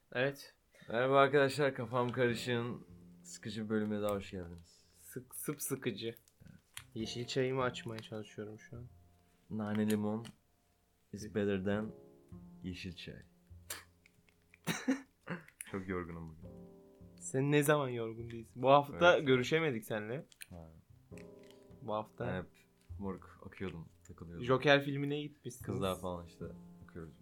Evet. Merhaba arkadaşlar, Kafam Karışık'ın sıkıcı bir bölümüne daha hoş geldiniz. Sıkıcı. Yeşil çayımı açmaya çalışıyorum şu an. Nane limon is better than yeşil çay. Çok yorgunum bugün. Sen ne zaman yorgun değilsin? Bu hafta Evet. görüşemedik seninle. Ha. Bu hafta. Ben hep moruk akıyordum, takılıyordum. Joker filmine gitmişsiniz. Kızlar falan işte akıyoruz.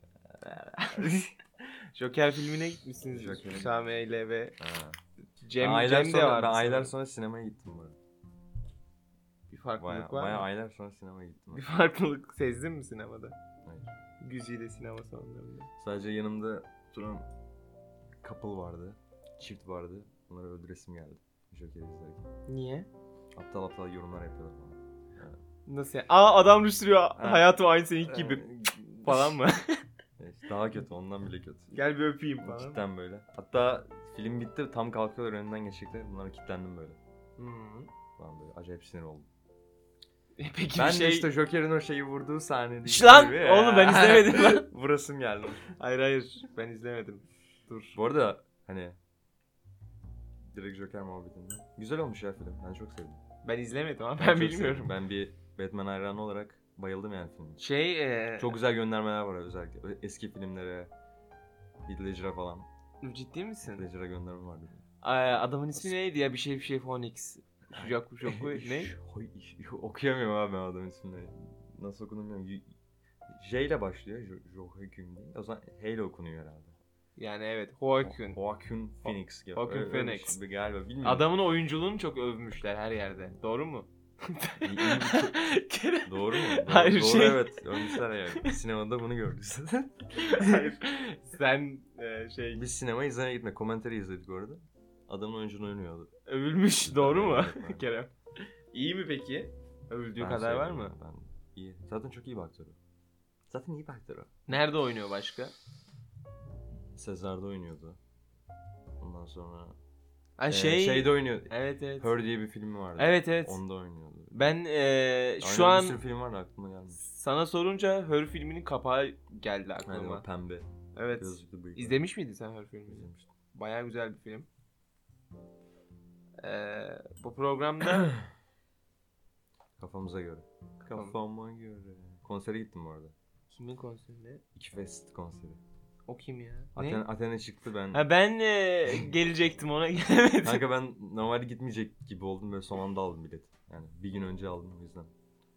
Joker filmine gitmişsiniz. Joker. Hüsame ile ve Ha. Cem aylar de sonra, vardı. ben aylar sanırım. sonra sinemaya gittim bu arada. Bir farklılık var Bayağı mı? aylar sonra sinemaya gittim. Bir farklılık sezdin mi sinemada? Hayır. Güzide sinema salonlarında. Sadece yanımda duran couple vardı. Çift vardı. Onları öldüresim geldi. Joker'i izlerken. Niye? Aptal aptal yorumlar yapıyorlar falan. Nasıl yani? Adam rüştürüyor. Hayatım aynı seninki gibi. Falan mı? Daha kötü, ondan bile kötü. Gel bir öpeyim falan. Cidden böyle. Hatta film bitti, tam kalkıyorlar önünden geçecekler. Bunlara kilitlendim böyle. Falan böyle acayip sinir oldum. Peki Ben bir şey... de işte Joker'in o şeyi vurduğu sahnede. Şş lan! Oğlum ben izlemedim lan. Vurasım geldi. Hayır ben izlemedim. Dur. Bu arada hani direkt Joker muhabbetinden. Güzel olmuş ya film. Ben çok sevdim. Ben izlemedim ama Ben ben çok bilmiyorum. sevdim. Ben bir Batman hayranı olarak bayıldım yani filmin. Şey Çok güzel göndermeler var özellikle. Eski filmlere, Heath Ledger'a falan. ciddi Heath misin? Ledger'a gönderme vardı. Adamın ismi neydi ya? Bir şey Phoenix. Şucak ne? Okuyamıyorum abi ben adamın ismini. Nasıl okunuyor bilmiyorum. J ile başlıyor. Joaquin değil. O zaman H ile okunuyor herhalde. Yani evet. Joaquin. Joaquin Phoenix gibi. Joaquin Öyle Phoenix. bir şey galiba bilmiyorum. Adamın oyunculuğunu çok övmüşler her yerde. Doğru mu? Doğru mu? Doğru, Hayır, doğru şey- evet. Övmüşler yani. Sinemada bunu gördük zaten. Hayır. Sen şey Biz sinema izlemeye gitme. Commentary izledik orada. Adamın oyunculuğunu oynuyordu. övülmüş. Doğru mu? Evet, evet. Kerem. İyi mi peki? Övüldüğü Ben kadar var sevdim mı? ya, Ben iyi. Zaten çok iyi bir aktör o. Zaten iyi bir aktör o. Nerede oynuyor başka? Sezar'da oynuyordu. Ondan sonra Ha şeyde oynuyor. Evet evet. Her diye bir filmi vardı. Evet evet. Onda oynuyordu. Ben şu Aynen, an bir sürü film var da aklıma gelmedi. sana sorunca Her filminin kapağı geldi Hani aklıma. o pembe. Evet. Gözlüklü bıyıklı. İzlemiş miydin sen Her filmini? İzlemiştim. Bayağı güzel bir film. Bu programda Kafamıza göre. Kafam- Kafama göre. Konsere gittim bu arada. kimin konserinde? İki Fest konseri. O kim ya? Ne? Athena çıktı ben. Ha ben gelecektim ona gelemedim. Kanka ben normalde gitmeyecek gibi oldum böyle son anda aldım bileti. Yani bir gün önce aldım o yüzden.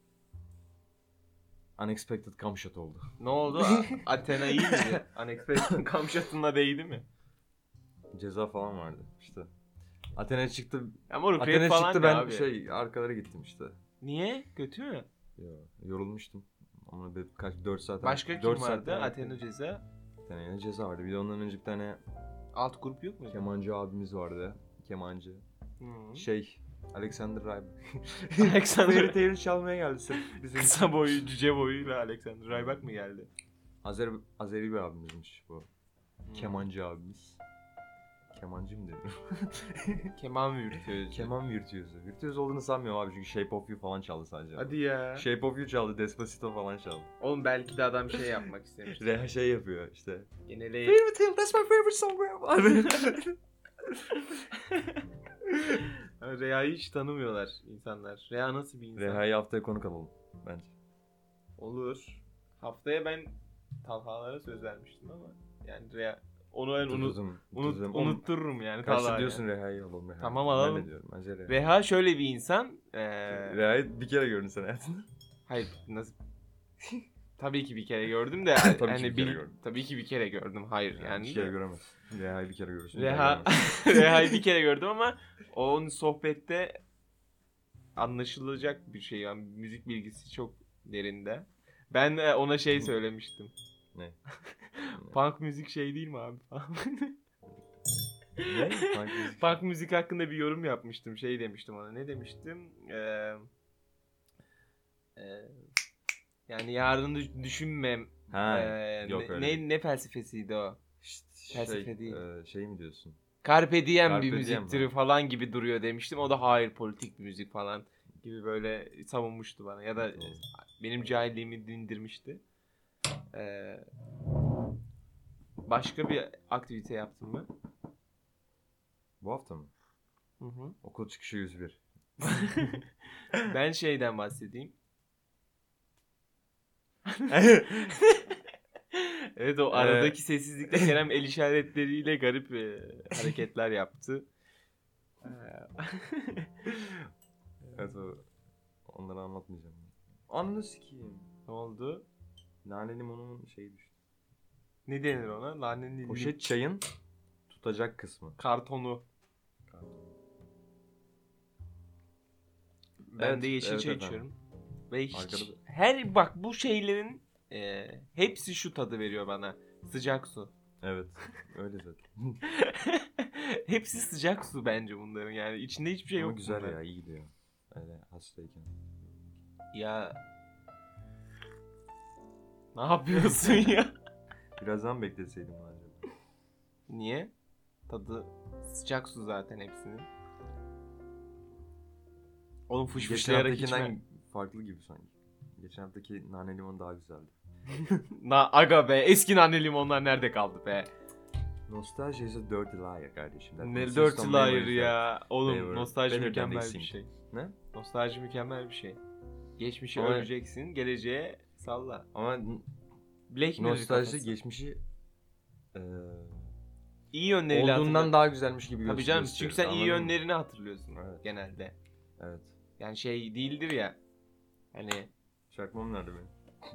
Unexpected come shot oldu. Ne oldu? Athena iyi miydi? Unexpected Kamşat'ınla değdi mi? Ceza falan vardı işte. Athena çıktı. Ya moruk rap Athena falan çıktı ne ben abi? arkalara gittim işte. Niye? Kötü mü? Ya, yorulmuştum. Ama kaç 4 saat. Başka kim 4 vardı? saat Athena Ceza. Bir tane yine ceza vardı. Bir de ondan önce bir tane Alt grup yok muydu? kemancı abimiz vardı. Kemancı. Hı. Alexander Rybak. Alexander Fairy Tail çalmaya geldi sırf bizim için. kısa boyu, cüce boyuyla Alexander Rybak mı geldi? Azeri bir abimizmiş bu. Kemancı abimiz. Kemancı mı dedim? Keman virtüözü. Keman virtüözü. Virtüöz olduğunu sanmıyorum abi çünkü Shape of You falan çaldı sadece. Hadi ya. Shape of You çaldı, Despacito falan çaldı. Oğlum belki de adam şey yapmak istemiş. Şey yapıyor işte. Genele... Fairy Tail, that's my favorite song. Reha'yı hiç tanımıyorlar insanlar. Reha nasıl bir insan? Reha'yı haftaya konuk alalım bence. Olur. Haftaya ben Talhalara söz vermiştim ama yani Reha... Onu ben unuttururum yani Kaçta Talha'ya. diyorsun Reha'yı alalım Reha. Tamam, alalım. Ben de diyorum bence Reha. Reha şöyle bir insan. Reha'yı bir kere gördün sen hayatında. Hayır nasıl... Tabii ki bir kere gördüm de Tabii ki yani bir kere gördüm. tabii ki bir kere gördüm. Hayır yani. Bir kere göremez. Reha'yı bir kere görürsün. Reha'yı bir kere gördüm ama onun sohbette anlaşılacak bir şey yani müzik bilgisi çok derinde. Ben ona şey söylemiştim. Ne? Punk müzik şey değil mi abi? Ne? Punk müzik hakkında bir yorum yapmıştım. Şey demiştim ona. Ne demiştim? Yani yarını düşünmem. Ha, yok öyle. Ne felsefesiydi o? İşte Felsefe değil. Şey mi diyorsun? Carpe diem Carpe bir diem müzik türü mi? falan gibi duruyor demiştim. O da hayır politik bir müzik falan gibi böyle savunmuştu bana. Ya da Evet. benim cahilliğimi dindirmişti. Başka bir aktivite yaptın mı? Bu hafta mı? Hı hı. Okul çıkışı 101. Ben şeyden bahsedeyim. Evet, o aradaki sessizlikte Kerem el işaretleriyle garip hareketler yaptı. Evet, onları anlatmayacağım. Ananı sikeyim. Ne oldu? Nane limonunun şeyi düştü. Ne denir ona? Naneli Poşet çayın tutacak kısmı. kartonu. Ben Evet, de yeşil evet çay efendim. içiyorum. Ve hiç Arkada- her bak bu şeylerin hepsi şu tadı veriyor bana. Sıcak su. Evet. Öyle zaten. Hepsi sıcak su bence bunların, yani içinde hiçbir şey Ama yok. güzel bunların. ya, iyi gidiyor. Öyle hastayken. Ya ne yapıyorsun ya? Birazdan bekleseydim acaba. Niye? Tadı sıcak su zaten hepsinin. Oğlum Geçen fışfışlayarak haftakinden içme. farklı gibi sanki. Geçen haftaki nane limon daha güzeldi. Aga be, eski nane limonlar nerede kaldı be? Nostalji is a dirty liar kardeşim. That Ne consists dirty of liar memories ya. they Oğlum were nostalji better than mükemmel they bir seemed. şey. Ne? Nostalji mükemmel bir şey. Geçmişi Ama- öleceksin, geleceğe salla. Ama Black Mirror nostalji kafası. geçmişi İyi yönleriyle olduğundan hatırla. daha güzelmiş gibi Tabii canım, gösteriyor. çünkü sen iyi Anladın mı? yönlerini hatırlıyorsun Evet. genelde. Evet. Yani şey değildir ya. Hani Çakmam nerede benim?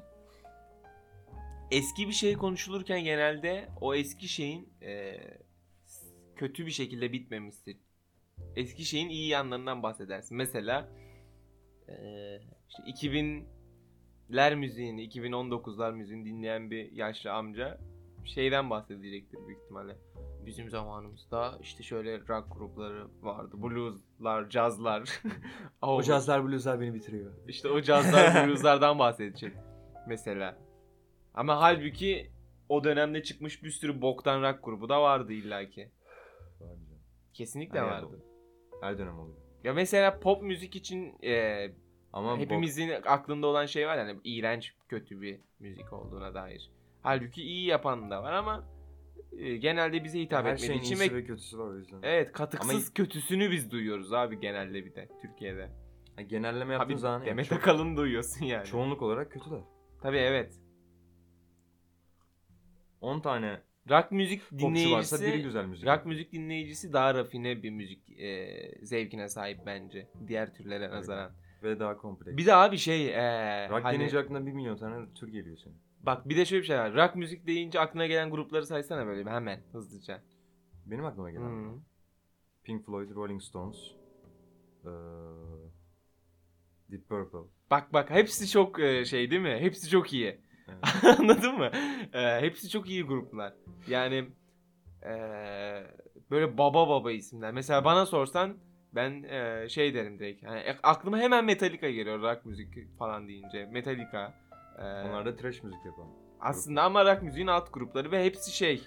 eski bir şey konuşulurken genelde o eski şeyin kötü bir şekilde bitmemiştir. Eski şeyin iyi yanlarından bahsedersin. Mesela işte 2000'ler müziğini, 2019'lar müziğini dinleyen bir yaşlı amca şeyden bahsedecektir büyük ihtimalle. Bizim zamanımızda işte şöyle rock grupları vardı. Blueslar, cazlar. O cazlar blueslar beni bitiriyor. İşte o cazlar, blueslardan bahsedecek mesela. Ama halbuki o dönemde çıkmış bir sürü boktan rock grubu da vardı illaki. Var canım. Kesinlikle Her vardı. Her dönem oluyor. Ya mesela pop müzik için Ama hepimizin aklında olan şey var, yani iğrenç, kötü bir müzik olduğuna dair. Halbuki iyi yapan da var ama genelde bize hitap her etmediği şeyin için iyisi ve kötüsü var o yüzden. evet, katıksız Ama- kötüsünü biz duyuyoruz abi genelde, bir de Türkiye'de. Yani genelleme yaptığın Tabii zaman Demet çok- Akalın duyuyorsun yani. çoğunluk olarak kötüler. Tabii evet. 10 tane Rock müzik popçu varsa dinleyicisi, biri güzel müzik. rock müzik dinleyicisi daha rafine bir müzik zevkine sahip bence diğer türlere Öyle. nazaran. Ve daha kompleks. Bir de abi şey Rock hani denince aklına 1 milyon tane tür geliyor senin. bak bir de şöyle bir şey var. Rock müzik deyince aklına gelen grupları saysana böyle bir hemen hızlıca. Benim aklıma gelen. Hı. Pink Floyd, Rolling Stones, Deep Purple. Bak hepsi çok şey değil mi? Hepsi çok iyi. Evet. Anladın mı? Hepsi çok iyi gruplar. Yani böyle baba isimler. Mesela bana sorsan ben şey derim direkt. Yani aklıma hemen Metallica geliyor rock müzik falan deyince. Metallica. Onlar da trash müzik yapan. Aslında ama rock müziğin alt grupları ve hepsi şey.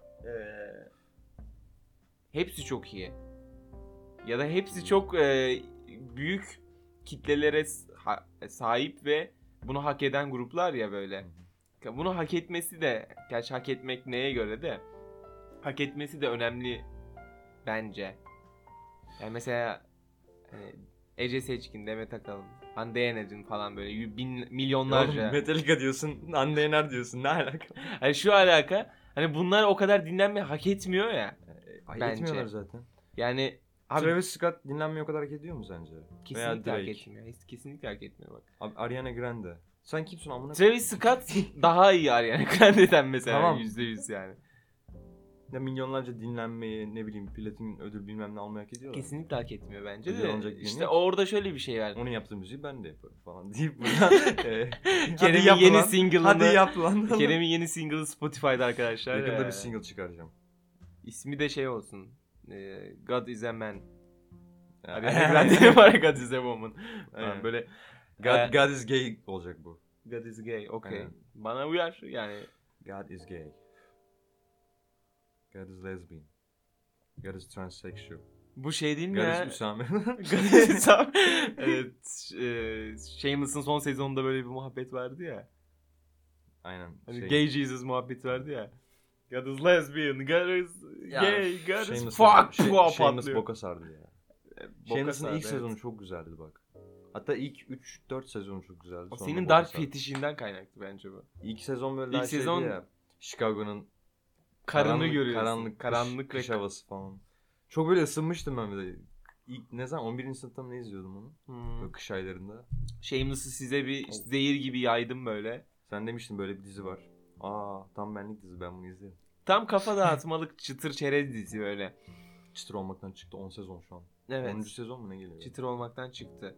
Hepsi çok iyi. Ya da hepsi çok büyük kitlelere sahip ve bunu hak eden gruplar ya böyle. Bunu hak etmesi de, gerçi hak etmek neye göre de, hak etmesi de önemli bence. Yani mesela hani Ece Seçkin, Demet Akalın, Hande Yener'in falan böyle milyonlarca. Oğlum Metallica diyorsun, Hande Yener diyorsun, ne alaka? Hani şu alaka, hani bunlar o kadar dinlenmeyi hak etmiyor ya. Ay, Bence. etmiyorlar zaten. Yani abi Travis Scott dinlenmeyi o kadar hak ediyor mu sence? kesinlikle hak Drake. etmiyor. Kesinlikle hak etmiyor bak. Abi Ariana Grande. Sen kimsin amına? Travis Scott daha iyi Ariana Grande'den mesela, Tamam. %100 yani. Ya milyonlarca dinlenmeyi, ne bileyim platin ödül bilmem ne almayı hak ediyorlar. Kesinlikle hak etmiyor bence Ödül de. alınacak bir İşte şey yok. orada şöyle bir şey var. Onun yaptığı müziği ben de yaparım falan deyip buradan. Kerem'in yap yeni lan. single'ını Hadi yap lan. Kerem'in yeni single'ı Spotify'da arkadaşlar. Yakında bir single çıkaracağım. İsmi de şey olsun. God is a man. Ya. Ariana Grande'nin var ya, God is a woman. Aynen. Böyle God is gay olacak bu. God is gay. Okay. Aynen. Bana uyar yani. God is gay. God is lesbian. God is transsexual. Bu şey değil mi God ya? is Usame. God is Usame. Evet. Shameless'ın son sezonunda böyle bir muhabbet vardı ya. Aynen. Hani gay Jesus muhabbeti vardı ya. God is lesbian, God is Ya, gay, God is Shameless fuck. Shameless Patlıyor. boka sardı ya. Shameless'ın ilk sezonu çok güzeldi bak. Hatta ilk 3-4 sezonu çok güzeldi. O Sonra senin boka dark sardı. fetişinden kaynaklı bence bu. İlk sezon böyle İlk daha sezon- şeydi ya. Chicago'nun Karını görüyorsun. Karanlık, Karanlık kış ve havası falan. Çok böyle ısınmıştım ben bir de. İlk ne zaman 11. sınıfta mı ne izliyordum onu? Hmm. Böyle kış aylarında. Shameless'ı size bir zehir gibi yaydım böyle. Sen demiştin böyle bir dizi var. Aa, tam benlik dizi, ben bunu izlerim. Tam kafa dağıtmalık çıtır çerez dizi böyle. Çıtır olmaktan çıktı 10 sezon şu an. Evet. 10. sezon mu ne geliyor? Çıtır olmaktan çıktı.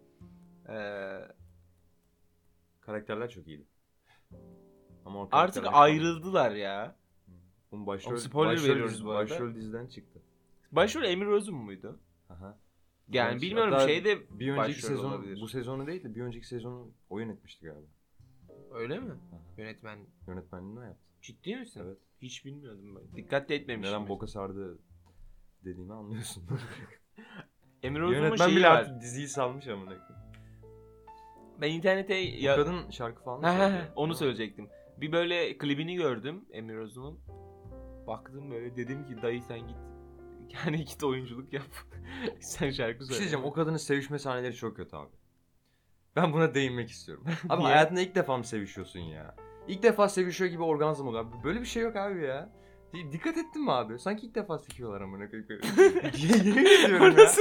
Karakterler çok iyiydi. Ama o Artık karakterler şu an- ayrıldılar ya. Oğlum başrol, Oğlum spoiler veriyoruz bu arada. Başrol diziden çıktı. Başrol Emir Özüm muydu? Aha. Yani Evet, bilmiyorum hatta şeyde Bir önceki başrol sezon, olabilir. bu sezonu değil de bir önceki sezonu o yönetmişti galiba. Öyle mi? Aha. Yönetmen. Yönetmenliğini o yaptı. Ciddi misin? Evet. Hiç bilmiyordum ben. Dikkat de etmemişim. Neden boka sardı dediğimi anlıyorsun. Emir Özüm'ün Yönetmen şeyi bile var. artık diziyi salmış amına koyayım. Ben internete ya... Kadın şarkı falan Ha, söylüyor. onu söyleyecektim. Bir böyle klibini gördüm Emir Özüm'ün. Baktım böyle dedim ki dayı sen git. Yani git oyunculuk yap. Sen şarkı Bir söyle. şey diyeceğim, o kadının sevişme sahneleri çok kötü abi. Ben buna değinmek istiyorum. Abi Niye? hayatında ilk defa mı sevişiyorsun ya? İlk defa sevişiyor gibi orgazm oluyor abi. Böyle bir şey yok abi ya. Dikkat ettin mi abi? Sanki ilk defa sikiyorlar amına koyayım. Yemin ediyorum ya.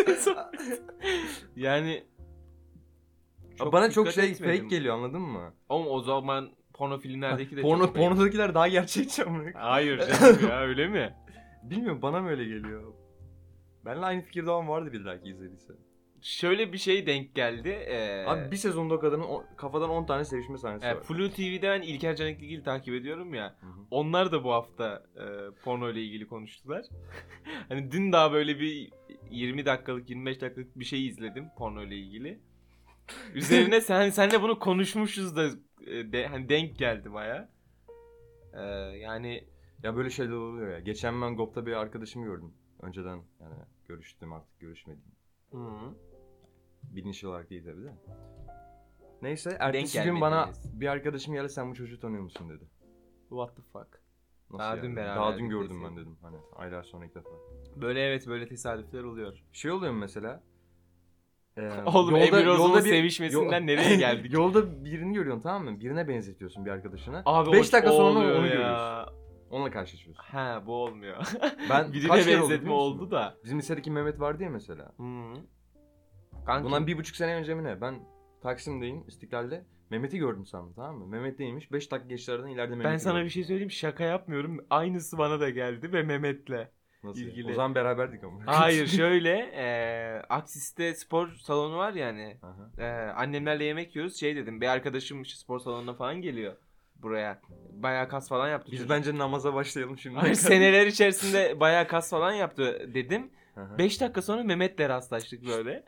Yani Abi bana çok dikkat şey etmedim. fake geliyor, anladın mı? Ama o zaman porno filmlerdeki de çok fake. Pornodakiler daha gerçekçi amına koyayım. Hayır canım ya öyle mi? Bilmiyorum, bana mı öyle geliyor? Benimle aynı fikirde olan vardı bir dahaki izlediyse. Şöyle bir şey denk geldi. Abi bir sezonda o kadının kafadan 10 tane sevişme sahnesi var. Flu TV'de ben İlker Canikligil'i takip ediyorum ya. Hı hı. Onlar da bu hafta porno ile ilgili konuştular. Hani dün daha böyle bir 20 dakikalık 25 dakikalık bir şey izledim porno ile ilgili. Üzerine senle bunu konuşmuşuz da hani denk geldi baya. Yani Ya böyle şeyler oluyor ya. Geçen ben GOP'ta bir arkadaşımı gördüm. Önceden yani görüştüm, artık görüşmediğim. hı. Bilinçli olarak değil tabii de. Neyse ertesi gün gelmediniz. bana bir arkadaşım geldi, sen bu çocuğu tanıyor musun dedi. What the fuck. Nasıl Daha yani? dün beraberdik Daha dün gördüm deseydin. ben dedim. Hani aylar sonra ilk defa. Böyle evet böyle tesadüfler oluyor. Şey oluyor mu mesela? Oğlum Emir Ozan'ın bir- sevişmesinden nereye geldik? Yolda birini görüyorsun, tamam mı? Birine benzetiyorsun bir arkadaşına. Abi 5 dakika sonra oluyor onu ya. görüyorsun. Onunla karşılaşıyorsun. Ha bu olmuyor. Ben Birine kaç kere oldu benzetme biliyor musun? oldu da. Bizim lisedeki Mehmet vardı ya mesela. Hı. Kanki, Bundan 1,5 sene önce mi ne? Ben Taksim'deyim, İstiklal'de. Mehmet'i gördüm sandım, tamam mı? Mehmet neymiş? 5 dakika geçti aradan, ileride Mehmet'i ben sana gördüm. bir şey söyleyeyim, şaka yapmıyorum. Aynısı bana da geldi ve Mehmet'le. Nasıl ilgili. yani? O zaman beraberdik ama. Hayır şöyle Aksis'te spor salonu var yani. Aha. Annemlerle yemek yiyoruz. Şey dedim, bir arkadaşım işte spor salonuna falan geliyor buraya. Bayağı kas falan yaptı. Biz çocuk. bence namaza başlayalım şimdi. Hayır, seneler içerisinde bayağı kas falan yaptı dedim. Aha. 5 dakika sonra Mehmet'le rastlaştık böyle.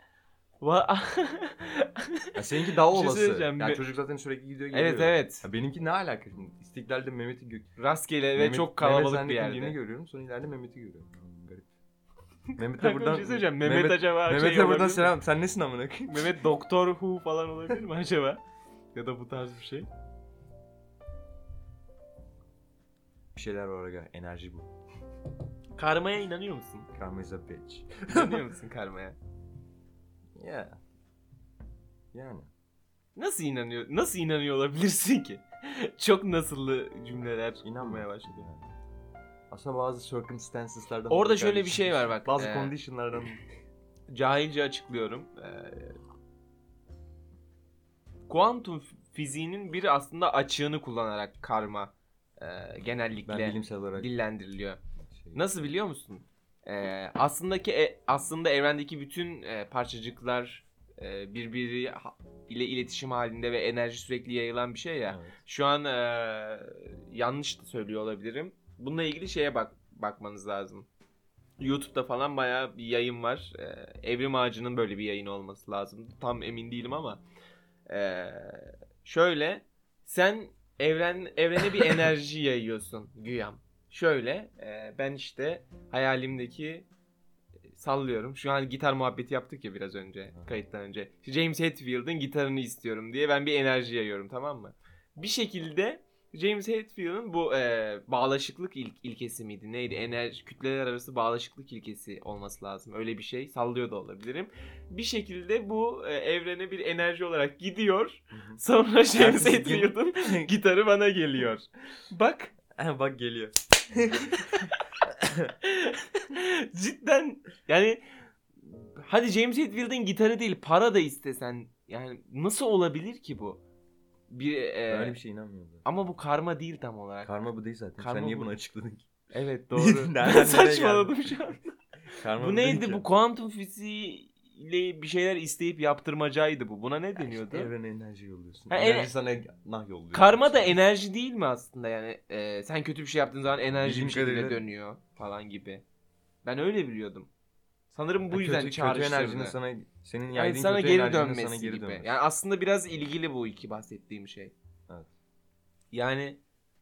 Ya seninki daha Bir şey olası. söyleyeceğim. Ya çocuk zaten sürekli gidiyor geliyor. Evet evet. Ya benimki ne alaka şimdi? İstiklal'de Mehmet'i Rastgele ve çok kalabalık bir zannettiğim birini yerde. görüyorum, sonra ileride Mehmet'i görüyorum. Garip. Mehmet'e Kanka buradan bir şey söyleyeceğim. Mehmet acaba Mehmet'e şey buradan olabilir mi? selam. Sen nesin amına koyayım? Mehmet Doktor Who falan olabilir mi acaba? Ya da bu tarz bir şey. Bir şeyler var aga. Enerji bu. Karmaya inanıyor musun? Karma is a bitch. İnanıyor musun karmaya? Yeah. Yani. Nasıl inanıyor olabilirsin ki? Çok nasıllı cümleler İnanma. kurmaya başladı. Yani. Aslında bazı circumstances'lardan... Orada şöyle bir şey var bak. Bazı condition'lardan... Cahilce açıklıyorum. Kuantum fiziğinin bir aslında açığını kullanarak karma genellikle Ben bilimsel olarak... dillendiriliyor. Şey... Nasıl biliyor musun? Aslında evrendeki bütün parçacıklar birbiri ile iletişim halinde ve enerji sürekli yayılan bir şey ya. Evet. Şu an yanlış da söylüyor olabilirim. Bununla ilgili şeye bakmanız lazım. YouTube'da falan bayağı bir yayın var. Evrim Ağacı'nın böyle bir yayın olması lazım. Tam emin değilim ama şöyle sen evrene bir enerji yayıyorsun güyam. Şöyle ben işte hayalimdeki sallıyorum. Şu an gitar muhabbeti yaptık ya biraz önce, kayıttan önce. İşte James Hetfield'ın gitarını istiyorum diye ben bir enerji yayıyorum, tamam mı? Bir şekilde James Hetfield'ın bu bağlaşıklık ilkesi miydi? Neydi? Enerji, kütleler arası bağlaşıklık ilkesi olması lazım. Öyle bir şey. Sallıyor da olabilirim. Bir şekilde bu evrene bir enerji olarak gidiyor. Sonra James Hetfield'ın gitarı bana geliyor. Bak. Bak geliyor. Cidden yani hadi James Hetfield'ın gitarı değil, para da istesen yani nasıl olabilir ki bu? Öyle bir şey inanmıyorum. Ama bu karma değil tam olarak. Karma bu değil zaten. Karma Sen niye bu. bunu açıkladın ki? Evet doğru. Nereden Saçmaladım şu an. Karma Bu değil neydi? ki. Bu kuantum fiziğiyle bir şeyler isteyip yaptırmacaydı bu. Buna ne deniyordu? İşte evrene enerji yolluyorsun. Ha, Enerji sana nah yolluyor. Karma da enerji değil mi aslında yani? Sen kötü bir şey yaptığın zaman enerji Bildiğim bir şekilde kadarıyla- dönüyor falan gibi. Ben öyle biliyordum. Sanırım bu yüzden kötü çağrıştırdı. enerjinin senin Yani yaydığın sana kötü geri enerjinin dönmesi sana geri gibi. dönmesi. Yani aslında biraz ilgili bu iki bahsettiğim şey. Evet. Yani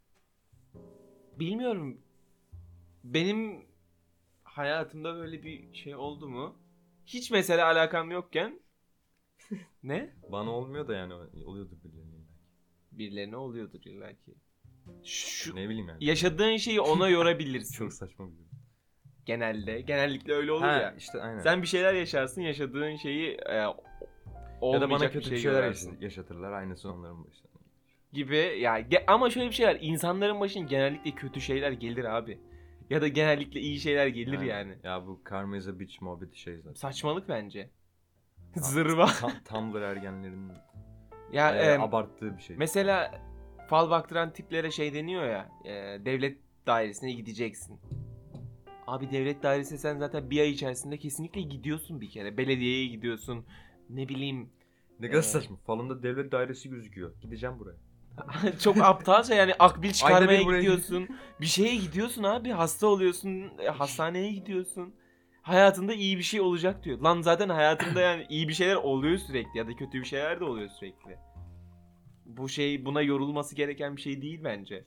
bilmiyorum. Benim hayatımda böyle bir şey oldu mu? Hiç mesela alakam yokken ne? Bana olmuyor da yani oluyordur birilerine. Birilerine oluyordur illa ki. Şu Ne bileyim yani. yaşadığın şeyi ona yorabilirsin. Çok saçma bir durum. Genellikle öyle olur ya. işte aynen. Sen bir şeyler yaşarsın, yaşadığın şeyi ya olmayacak da bana bir kötü şey bir şeyler görürsün yaşatırlar. Aynısı onların başına. gibi. Ya ama şöyle bir şey var. İnsanların başına genellikle kötü şeyler gelir abi. Ya da genellikle iyi şeyler gelir yani. Ya bu karma is a bitch muhabbeti şey zaten. Saçmalık bence. Zırva. Tumblr ergenlerinin Ya abarttığı bir şey. mesela fal baktıran tiplere şey deniyor ya. Devlet dairesine gideceksin. Abi devlet dairesine sen zaten bir ay içerisinde kesinlikle gidiyorsun bir kere. Belediyeye gidiyorsun. Ne bileyim. Ne kadar saçma. Falında devlet dairesi gözüküyor. Gideceğim buraya. Çok aptalca yani akbil çıkarmaya Ayda bir buraya gidiyorsun. Bir şeye gidiyorsun abi. Hasta oluyorsun. Hastaneye gidiyorsun. Hayatında iyi bir şey olacak diyor. Lan zaten hayatında yani iyi bir şeyler oluyor sürekli. Ya da kötü bir şeyler de oluyor sürekli. Bu şey buna yorulması gereken bir şey değil bence.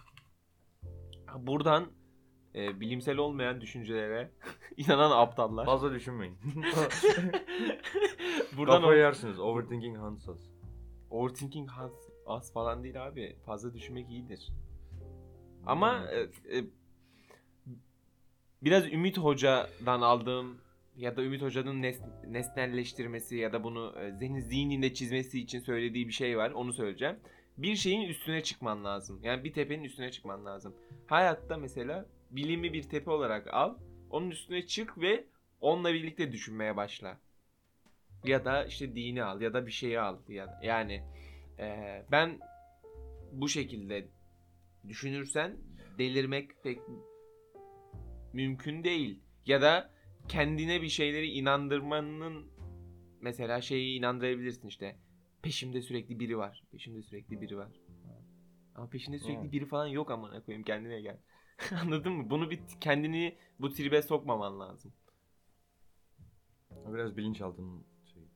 Buradan bilimsel olmayan düşüncelere inanan aptallar. Fazla düşünmeyin. Buradan Kafayı yersiniz. Overthinking hunts us. overthinking has az falan değil abi. Fazla düşünmek iyidir. Ama biraz Ümit Hoca'dan aldığım ya da Ümit Hoca'nın nesnelleştirmesi ya da bunu senin zihninde çizmesi için söylediği bir şey var. Onu söyleyeceğim. Bir şeyin üstüne çıkman lazım. Yani bir tepenin üstüne çıkman lazım. Hayatta mesela bilimi bir tepe olarak al. Onun üstüne çık ve onunla birlikte düşünmeye başla. Ya da işte dini al ya da bir şeyi al. Yani ben bu şekilde düşünürsen delirmek pek mümkün değil. Ya da kendine bir şeyleri inandırmanın mesela şeyi inandırabilirsin işte. Peşimde sürekli biri var. Peşimde sürekli biri var. Ama peşinde sürekli biri falan yok amına koyayım, kendine gel. Anladın mı? Bunu bir kendini bu tribe sokmaman lazım. Biraz bilinçaltının şeyi.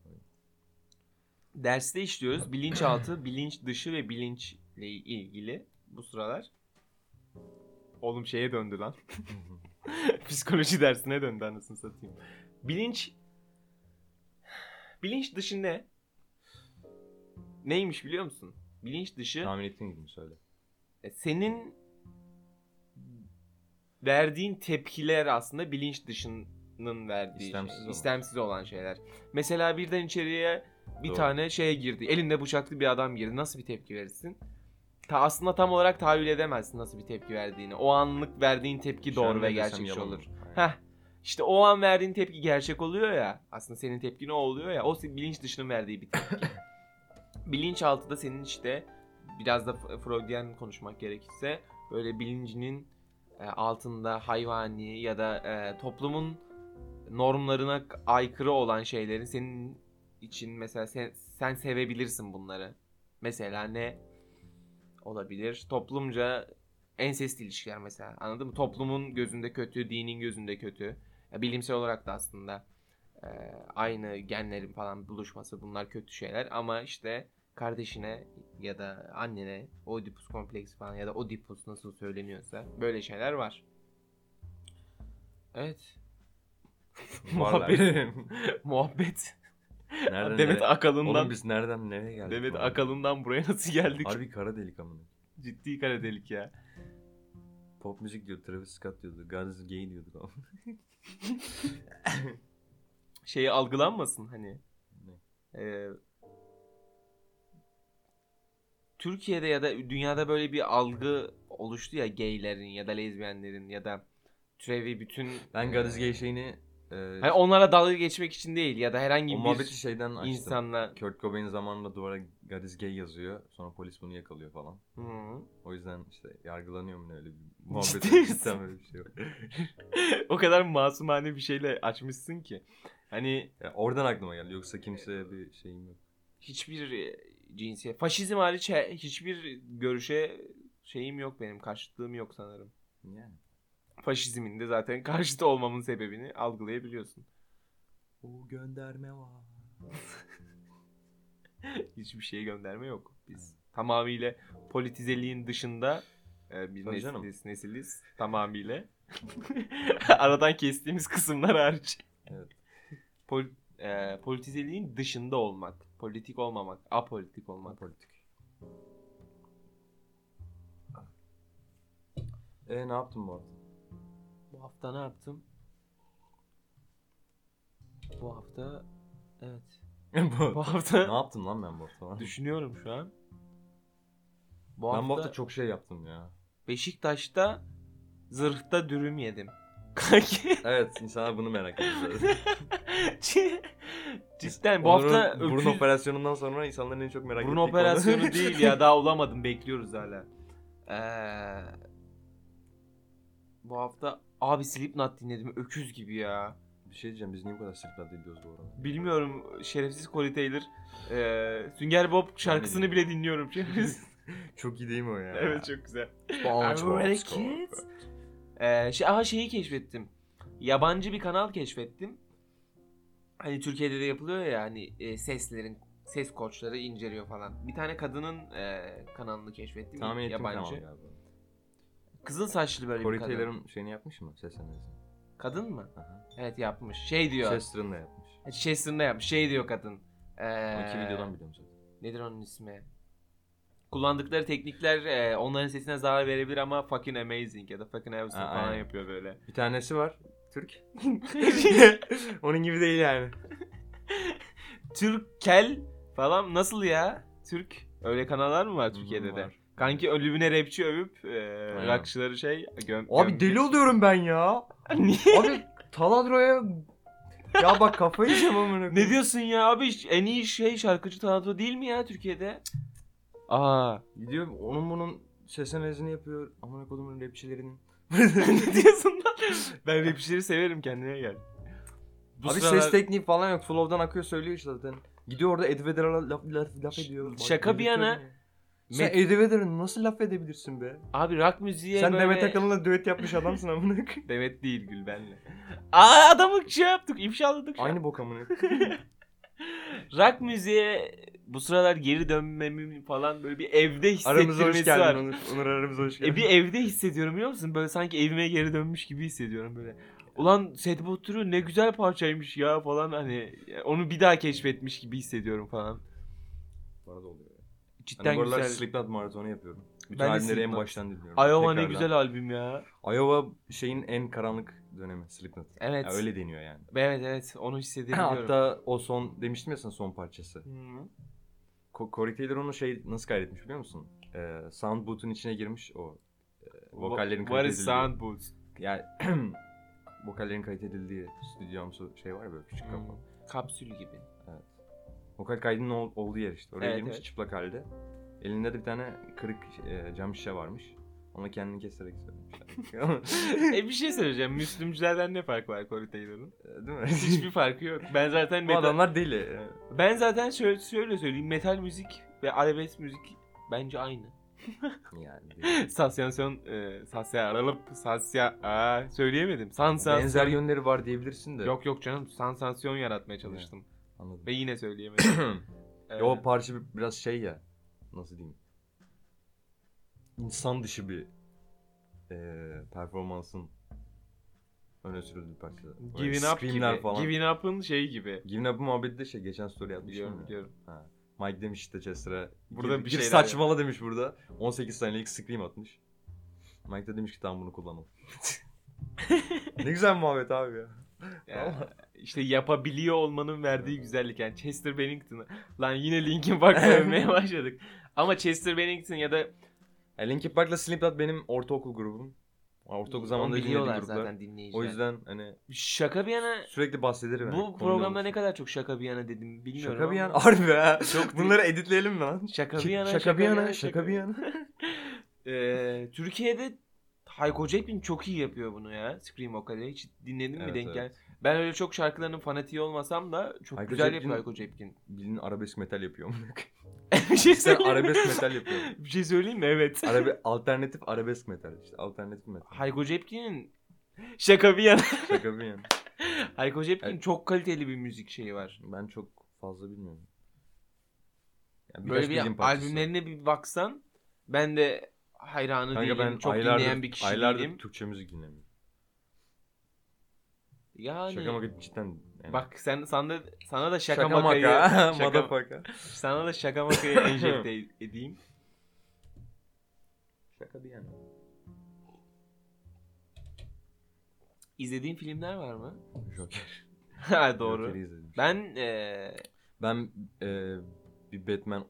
Derste işliyoruz. Bilinçaltı, bilinç dışı ve bilinçle ilgili bu sıralar. Oğlum şeye döndü lan. Psikoloji dersine döndü anasını satayım. Bilinç dışı ne? Neymiş biliyor musun? Bilinç dışı Tahmin ettiğin gibi söyle. senin verdiğin tepkiler aslında bilinç dışının verdiği İstemsiz olan şeyler. Mesela birden içeriye bir tane şeye girdi. Elinde bıçaklı bir adam girdi. Nasıl bir tepki verirsin? Aslında tam olarak tahayyül edemezsin nasıl bir tepki verdiğini. O anlık verdiğin tepki doğru ve gerçekçi olur. İşte o an verdiğin tepki gerçek oluyor ya. Aslında senin tepkin o oluyor ya. O bilinç dışının verdiği bir tepki. Bilinçaltı da senin işte biraz da Freudian konuşmak gerekirse böyle bilincinin altında hayvani ya da toplumun normlarına aykırı olan şeylerin senin için mesela sen sevebilirsin bunları. Mesela ne olabilir? Toplumca ensest ilişkiler mesela. Anladın mı? Toplumun gözünde kötü, dinin gözünde kötü. Bilimsel olarak da aslında aynı genlerin falan buluşması, bunlar kötü şeyler ama işte kardeşine ya da annene Oedipus kompleksi falan ya da Oedipus nasıl söyleniyorsa böyle şeyler var. Evet. Muhabbet. Nereden Demet nereye? Akalın'dan. Oğlum biz nereden nereye geldik? Demet Akalın'dan buraya nasıl geldik? Harbi kara delik amına. Ciddi kara delik ya. Pop müzik diyordu. Travis Scott diyordu. God is gay diyordu falan. Şeyi algılanmasın hani. Ee, Türkiye'de ya da dünyada böyle bir algı oluştu ya, gaylerin ya da lezbiyenlerin ya da türevi bütün... Ben God is gay şeyini hani onlara dalga geçmek için değil ya da herhangi o bir muhabbeti şeyden açtım. insanla... Kurt Cobain zamanında duvara God is gay yazıyor. Sonra polis bunu yakalıyor falan. Hı. O yüzden işte yargılanıyor mu ne, öyle bir muhabbet. Ciddi misin? Cidden öyle bir şey var. O kadar masumane bir şeyle açmışsın ki. Hani Ya oradan aklıma geldi. Yoksa kimseye bir şeyim yok. hiçbir cinsiyet, faşizm hariç hiçbir görüşe şeyim yok benim, karşıtlığım yok sanırım. Yani. Faşizmin de zaten karşıtı olmamın sebebini algılayabiliyorsun. O gönderme var. Hiçbir şeye gönderme yok. Biz tamamıyla politizeliğin dışında bir Tabii canım. nesiliz tamamıyla. Aradan kestiğimiz kısımlar hariç. Evet. Politizeliğin dışında olmak, politik olmamak, apolitik olmak. Politik. Ne yaptın bu hafta? Bu hafta ne yaptım? Bu hafta evet. Bu hafta Ne yaptım lan ben bu hafta? düşünüyorum şu an. Ben bu hafta çok şey yaptım ya. Beşiktaş'ta zırhta dürüm yedim. Kanki. Evet, insanlar bunu merak ediyor zaten. Cidden bu Onur'un hafta burun operasyonundan sonra insanların en çok merak ettiği burun operasyonu değil ya, daha olamadım, bekliyoruz hala. Bu hafta abi Slipknot dinledim öküz gibi ya. Bir şey diyeceğim, biz niye bu kadar Slipknot dinliyoruz bu arada? Bilmiyorum, şerefsiz Corey Taylor. Sünger Bob şarkısını bile dinliyorum. Çok iyi değil mi o ya? Evet, çok güzel. SpongeBob Şeyi keşfettim. Yabancı bir kanal keşfettim. Hani Türkiye'de de yapılıyor ya, hani ses koçları inceliyor falan. Bir tane kadının kanalını keşfettim. Tahmin ettim yabancı. kanal galiba. Kızın saçlı böyle Corey bir kadın. Taylor'ın şeyini yapmış mı? Ses analizi. Kadın mı? Aha. Evet, yapmış. Şey diyor. Chester'ın da yapmış. Chester'ın da yapmış. Şey diyor kadın. O iki videodan biliyorum zaten. Nedir onun ismi? Kullandıkları teknikler onların sesine zarar verebilir ama fucking amazing ya da fucking awesome falan aynen. yapıyor böyle. Bir tanesi var. Türk. Onun gibi değil yani. Türkkel falan nasıl ya? Türk. Öyle kanallar mı var Türkiye'de de? Var. Kanki ölümüne rapçi övüp Aynen. rockçıları Abi deli oluyorum ben ya. Niye? Abi Taladro'ya ya bak kafayı yiyeceğim amına. Ne diyorsun ya abi? En iyi şarkıcı tanıtı değil mi ya Türkiye'de? Aa. Gidiyor onun bunun ses analizini yapıyor. Amına kodumun rapçilerinin. Ne diyorsun lan? Ben rapçileri severim, kendine gel. Abi ses tekniği falan yok. Flow'dan akıyor, söylüyor işte zaten. Gidiyor orada Eddie Vedder'a laf ediyor. Şaka bir yana. Sen Eddie Vedder'a nasıl laf edebilirsin be? Abi rock müziğe Sen böyle... Demet Akalın'la düet yapmış adamsın amına koyayım. Demet değil, Gülben'le. Adamı şey yaptık, ifşaladık. Aynı bok amına. Rock müziğe bu sıralar geri dönmemin falan böyle bir evde Aramıza hoş hissettirmesi var. geldin Onur aramıza hoş geldin. Bir evde hissediyorum, biliyor musun? Böyle sanki evime geri dönmüş gibi hissediyorum böyle. Ulan Sad But True ne güzel parçaymış ya falan, hani onu bir daha keşfetmiş gibi hissediyorum falan. Bana da oluyor. Cidden Hani bu aralar güzel. Slipknot maratonu yapıyorum. Bütün Ben de albümleri en Slipknot. baştan dinliyorum. Iowa ne Tekrardan. güzel albüm ya. Iowa şeyin en karanlık dönemi Slipknot. Evet. Ya öyle deniyor yani. Evet, onu hissedebiliyorum. Hatta o son demiştim ya sana, son parçası. Hı. Corey Taylor onu nasıl kaydetmiş biliyor musun? Sound boot'un içine girmiş o vokallerin What is kaydedildiği. sound booth? Yani vokallerin kaydedildiği stüdyomsu şey var ya, böyle küçük kafa. Kapsül gibi. Vokal kaydının olduğu yer işte. Oraya Evet, girmiş evet. çıplak halde. Elinde de bir tane kırık cam şişe varmış. Onu kendini keserek söylemişler. Bir şey söyleyeceğim. Müslümcülerden ne fark var Corey Taylor'ın? Değil mi? Hiçbir farkı yok. Ben zaten Bu adamlar deli. Ben zaten şöyle söyleyeyim. Metal müzik ve arabesk müzik bence aynı. Yani değil. Söyleyemedim. Benzer yönleri var diyebilirsin de. Yok canım. Sansasyon yaratmaya çalıştım. Anladım. Ve yine söyleyemedim. O parça biraz şey ya. Nasıl diyeyim? İnsan dışı bir performansın öne sürüldüğü parça. Giving Up gibi. Falan. Giving Up'ın şeyi gibi. Giving Up muhabbeti de geçen story atmıştım. Biliyorum. Ha. Mike demiş işte Chester'a. Burada Gir bir şeyler saçmala demiş burada. 18 saniyelik scream atmış. Mike de demiş ki tamam bunu kullanalım. Ne güzel muhabbet abi ya. Ya, işte yapabiliyor olmanın verdiği güzellik yani. Chester Bennington'ı. Lan yine Linkin Park'la övmeye başladık. Ama Chester Bennington ya da Linkin Park'la Slipknot benim ortaokul grubum. Ortaokul onu zamanında dinlediğim biliyorlar gruplar. zaten dinleyiciler. O yüzden hani şaka bir yana sürekli bahsederim. yani, bu konuyla programda olsun. ne kadar çok şaka bir yana dedim bilmiyorum Şaka bir ama. yana. Harbi ha. Çok Bunları editleyelim mi lan? Şaka bir yana, Şaka bir yana. Şaka bir yana. Türkiye'de Hayko Cepkin çok iyi yapıyor bunu ya. Scream vokali. Hiç dinledin mi Evet, denk evet. gel. Ben öyle çok şarkılarının fanatiği olmasam da çok Hayko güzel Cepkin- yapıyor Hayko Cepkin. Bildiğin arabesk metal yapıyor. Bir şey Sen söyleyeyim mi? arabesk metal yapıyor. Bir şey söyleyeyim mi? Evet. Alternatif arabesk metal. İşte alternatif metal. Hayko Cepkin'in şaka bir yana. Şaka bir yana. Hayko Cepkin Evet. çok kaliteli bir müzik şeyi var. Ben çok fazla bilmiyorum. Yani Böyle birkaç bildiğim bir parçası. albümlerine bir baksan ben de hayranı Kanka değilim. ben Çok dinleyen bir kişi aylardır değilim. Türkçe müzik dinlemiyorum. Yani Şaka maka cidden. Yani. bak sana da şaka, Şaka makayı maka. şaka, Motherfucker. sana da şaka makayı enjekte edeyim. Şaka bir yana. İzlediğin filmler var mı? Joker. Ha doğru. Joker'i izledim. Ben Bir Batman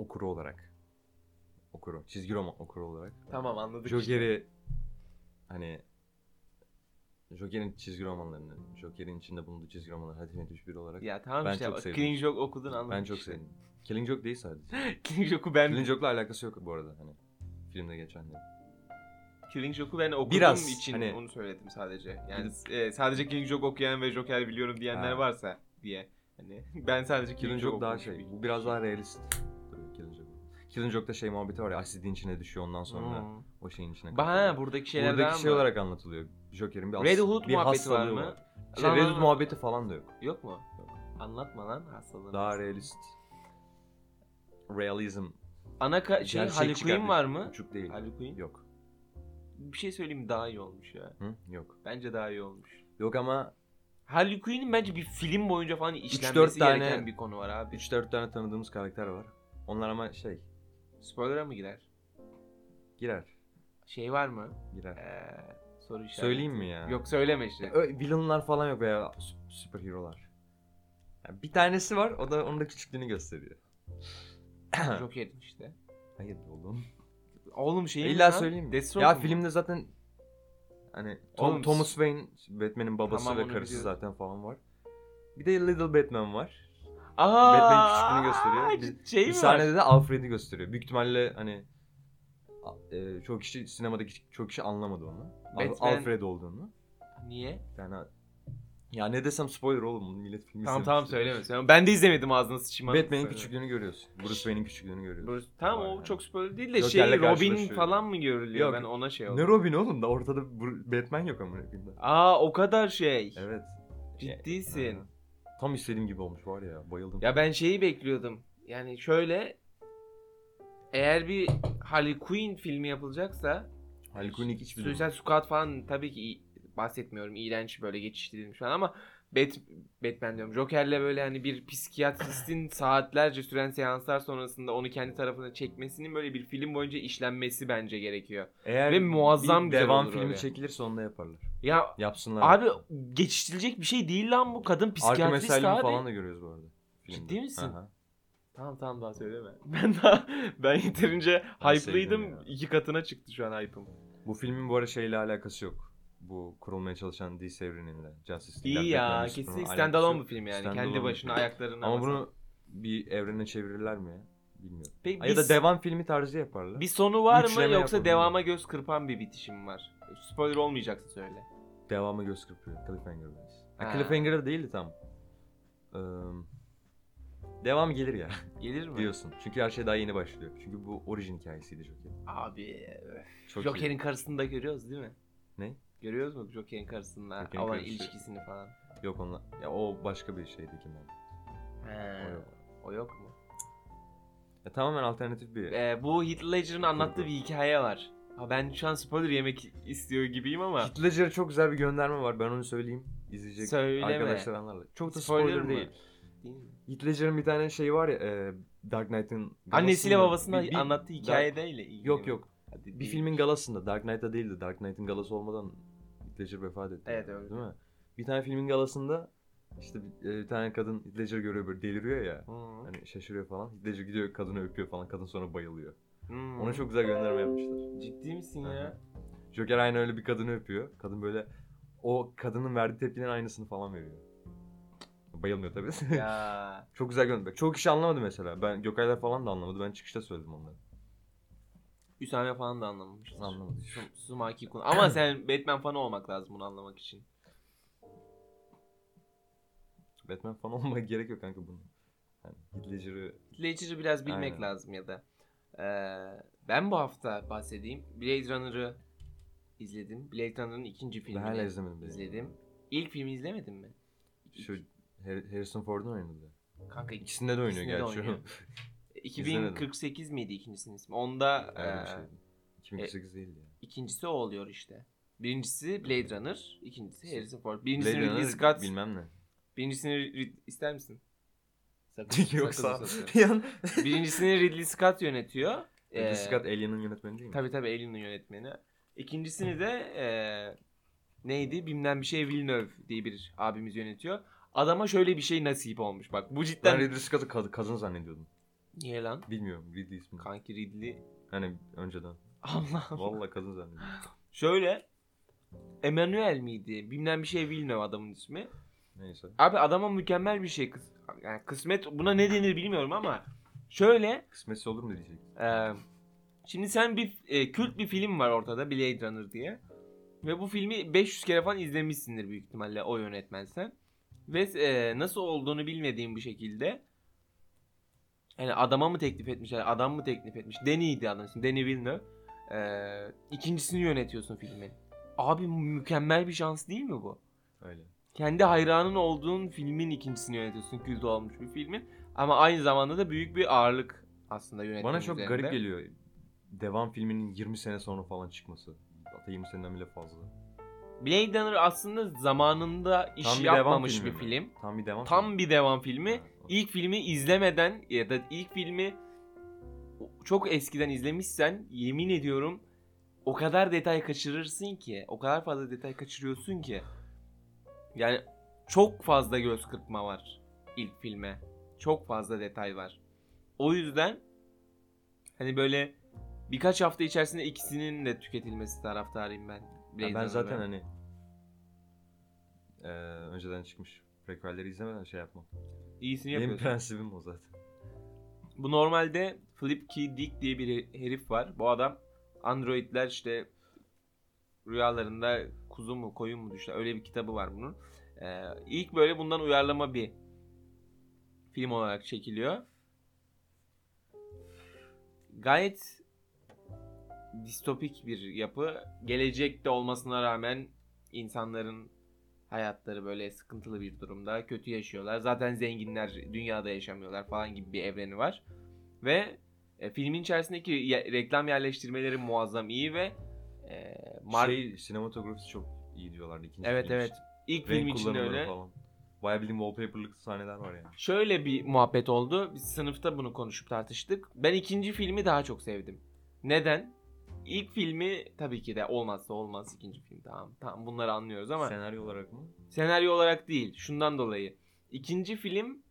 okuru. Çizgi roman okuru olarak. tamam anladık işte. Joker'i hani Joker'in çizgi romanlarını, Joker'in içinde bulunduğu çizgi romanları Hatim etmiş biri olarak Ya tamam ben işte çok sevdim. Killing Joke okudun anladık ben çok işte. sevdim. Killing Joke değil sadece. Killing Joke'u ben Killing Joke'la alakası yok bu arada hani filmde geçenleri. Killing Joke'u ben okuduğum Biraz, için hani- onu söyledim sadece. Yani sadece Killing Joke okuyan ve Joker biliyorum diyenler Ha. varsa diye. Hani ben sadece Killing, Killing Joke Joke daha okumuş bir bu biraz kişiyim. daha realist. Tabii Killing Joke. Killing Joke'da şey muhabbeti var ya asidin içine düşüyor ondan sonra Hmm. o şeyin içine Ha buradaki şeyler Buradaki daha şey mı? olarak anlatılıyor. Joker'in bir Red Hood bir muhabbeti var hastalığı mı? İşte Lan Red lan Hood lan. muhabbeti falan da yok. Yok mu? Anlatma lan hastalığını. Daha realist. Realizm. Harley Gerçekçi Quinn var kardeşim. mı? Uçuk değil. Harley Quinn? Yok. Bir şey söyleyeyim mi? Daha iyi olmuş ya. Hı? Yok. Bence daha iyi olmuş. Yok ama Harley Quinn'in bence bir film boyunca falan 3-4 işlenmesi tane- gereken bir konu var abi. 3-4 tane tanıdığımız karakter var. Onlar ama Spoiler'a mı girer? girer. Şey var mı? Girer. Soru işareti. Söyleyeyim mi ya? Yok söyleme işte. Villainlar falan yok veya süper hero'lar. Yani bir tanesi var o da onun da küçüklüğünü gösteriyor. Joker'in işte. Hayır be oğlum. Oğlum şeyin İlla lan, söyleyeyim mi? Deathstroke Ya mu? filmde zaten hani Oğlum, Thomas Wayne Batman'in babası Tamam, ve onu karısı biliyorum. zaten falan var. Bir de Little Batman var. Aa, Batman'in küçüklüğünü gösteriyor. Şey Bir mi sahnede var? de Alfred'i gösteriyor. Büyük ihtimalle hani çok kişi sinemadaki çok kişi anlamadı onu. Batman- Alfred olduğunu. Niye? Yani ya ne desem spoiler oğlum millet filmi Tamam izlemiş. söyleme. Ben de izlemedim ağzına sıçayım. Batman'in Söyle. küçüklüğünü görüyorsun. Bruce Wayne'in küçüklüğünü görüyorsun. Tamam Var o yani. çok spoiler değil de Joker'le Robin karşılaşıyor. falan mı görülüyor? Yok. Ben ona şey Ne oldum. Robin oğlum da ortada Batman yok ama filmde. Aa o kadar şey. Evet. Ciddisin. Ha. Tam istediğim gibi olmuş var ya bayıldım. Ya ben şeyi bekliyordum. Yani şöyle eğer bir Harley Quinn filmi yapılacaksa Harley Quinn ilk hiçbir Suicide Squad falan tabii ki bahsetmiyorum. İğrenç böyle geçiştirilmiş falan ama Batman diyorum. Joker'le böyle hani bir psikiyatristin saatlerce süren seanslar sonrasında onu kendi tarafına çekmesinin böyle bir film boyunca işlenmesi bence gerekiyor. Eğer Ve muazzam bir güzel devam olur filmi öyle. çekilirse onu da yaparlar. Ya Yapsınlar. abi geçiştirilecek bir şey değil lan bu. Kadın Arkham psikiyatrist Asylum abi. falan da görüyoruz bu arada. Filmde. Ciddi misin? Aha. Tamam daha söyleme. Ben yeterince Ben hype'lıydım. sevdim ya. 2 katına çıktı şu an hype'ım. Bu filmin bu arada şeyle alakası yok. Bu kurulmaya çalışan DC evreniyle. Justice İyi League'ler, Batman ya. ve Kesinlikle Superman standalone alakası bir film yani. Standalone Kendi bir başına film. ayaklarına Ama basan. bunu bir evrene çevirirler mi ya? Bilmiyorum. Peki Ya da devam filmi tarzı yaparlar. bir sonu var mı Üçleme yoksa yapalım. devama göz kırpan bir bitişim var? Spoiler olmayacaksa söyle. Devamı göz kırpıyor. Cliffhanger biraz. Ha. Cliffhanger değildi tam. Devam gelir ya Gelir mi? diyorsun. Çünkü her şey daha yeni başlıyor. Çünkü bu orijin hikayesiydi Joker. Abi Çok Joker'in iyi. karşısını da görüyoruz değil mi? Ne? Görüyoruz mu Joker'in karşısında Joker'in olan karşısı. ilişkisini falan? Yok onunla. Ya o başka bir şeydi kim o? He, O yok. o yok mu? Ya tamamen alternatif bir. Bu Heath Ledger'ın anlattığı Kurgu. bir hikaye var. Ha, ben şu an spoiler yemek istiyor gibiyim ama. Heath Ledger'a çok güzel bir gönderme var. Ben onu söyleyeyim. İzleyecek Söyleme. arkadaşlar anlarlar. Çok da Spoiler spoiler, mı? değil. değil mi? Heath Ledger'ın bir tane şeyi var ya, Dark Knight'ın Annesiyle galasında- babasına bir- anlattığı hikayeyle ilgili Yok mi? yok. Hadi Bir değil. filmin galasında, Dark Knight'ta değildi. Dark Knight'ın galası olmadan Heath Ledger vefat etti. Evet, öyle. Değil mi? Bir tane filmin galasında işte bir tane kadın Heath Ledger'ı görüyor, böyle deliriyor ya. Hı. Hani şaşırıyor falan. Heath Ledger gidiyor kadını öpüyor falan. Kadın sonra bayılıyor. Hmm. Ona çok güzel gönderme yapmışlar. Ciddi misin Aha. ya? Joker aynı öyle bir kadını öpüyor. Kadın böyle o kadının verdiği tepkinin aynısını falan veriyor. Bayılmıyor tabii. Ya. Çok güzel gönderme. Çok kişi anlamadı mesela. Ben Gökaylar falan da anlamadı. Ben çıkışta söyledim onları. Hüsame falan da anlamamıştır. Anlamadı. Sumaki Kun. Ama sen Batman fanı olmak lazım bunu anlamak için. Batman falan olmaya gerek yok kanka bunun. Yani Heath Ledger'ı Ledger'ı biraz bilmek Aynen. lazım ya da. Ben bu hafta bahsedeyim. Blade Runner'ı izledim. Blade Runner'ın ikinci ben filmini hala izlemedim. izledim. İlk filmi izlemedin mi? Şu Harrison Ford'un oynadı. Kanka İkisinde de oynuyor ikisinde de gerçi. oynuyor. İzlemedim. 2048 miydi ikincisinin ismi? Onda Öyle bir şeydi. 2048 değildi ya. ikincisi o oluyor işte. Birincisi Blade Runner, ikincisi Harrison Ford. Blade Birincisini Ridley Runner Scott. bilmem ne. Birincisini ister misin? Sakın, Yoksa sakın sakın. bir an Birincisini Ridley Scott yönetiyor. Ridley Scott Alien'ın yönetmeni değil mi? Tabii Alien'ın yönetmeni. İkincisini de neydi? Bilmem bir şey Villeneuve diye bir abimiz yönetiyor. Adama şöyle bir şey nasip olmuş. Bak bu Ben cidden... Ridley Scott'ı kadın zannediyordum. Niye lan? Bilmiyorum Ridley ismi. Kanki Ridley. Hani önceden. Allah Allah. Vallahi kadın zannediyordum. Şöyle. Emmanuel miydi? Bilmem bir şey Villeneuve adamın ismi. Neyse. Abi adama mükemmel bir şey. Yani kısmet buna ne denir bilmiyorum ama. Şöyle. Kısmetse olur mu diyecek. Şimdi sen kült bir film var ortada, Blade Runner diye. Ve bu filmi 500 kere falan izlemişsindir büyük ihtimalle o yönetmensen. Ve nasıl olduğunu bilmediğim bir şekilde yani adama mı teklif etmişler, adam mı teklif etmiş? Denis'ydi adam ismi, Denis Villeneuve. İkincisini yönetiyorsun filmin. Abi mükemmel bir şans değil mi bu? Öyle. Kendi hayranın olduğun filmin ikincisini yönetiyorsun, kült olmuş bir filmin. Ama aynı zamanda da büyük bir ağırlık aslında yönetmenin Bana çok üzerinde. garip geliyor. Devam filminin 20 sene sonra falan çıkması. Hatta 20 seneden bile fazla. Blade Runner aslında zamanında iş Tam bir devam yapmamış filmi bir mi? film. Tam bir devam Tam filmi. bir devam filmi. Ha, İlk filmi izlemeden ya da ilk filmi çok eskiden izlemişsen yemin ediyorum o kadar detay kaçırırsın ki, o kadar fazla detay kaçırıyorsun ki. Yani çok fazla göz kırpma var ilk filme. Çok fazla detay var. O yüzden hani böyle birkaç hafta içerisinde ikisinin de tüketilmesi taraftarıyım ben. Ya ben zaten Runner'ı. hani önceden çıkmış prequelleri izlemeden şey yapmam. İyisini Benim yapıyorsun. prensibim o zaten. Bu normalde Philip K. Dick diye bir herif var. Bu adam androidler işte rüyalarında kuzu mu koyun mu düşler. Öyle bir kitabı var bunun. İlk böyle bundan uyarlama bir film olarak çekiliyor. Gayet distopik bir yapı. Gelecekte olmasına rağmen insanların hayatları böyle sıkıntılı bir durumda. Kötü yaşıyorlar. Zaten zenginler dünyada yaşamıyorlar falan gibi bir evreni var. Ve filmin içerisindeki reklam yerleştirmeleri muazzam iyi ve Sinematografisi çok iyi diyorlardı ikinci evet film evet. için. İlk Renk film için kullanımları öyle. Falan. Bayağı bildiğin wallpaper'lık sahneler var yani. Şöyle bir muhabbet oldu. Biz sınıfta bunu konuşup tartıştık. Ben ikinci filmi daha çok sevdim. Neden? İlk filmi tabii ki de olmazsa olmaz ikinci film. Tamam bunları anlıyoruz ama Senaryo olarak mı? senaryo olarak değil. Şundan dolayı. İkinci film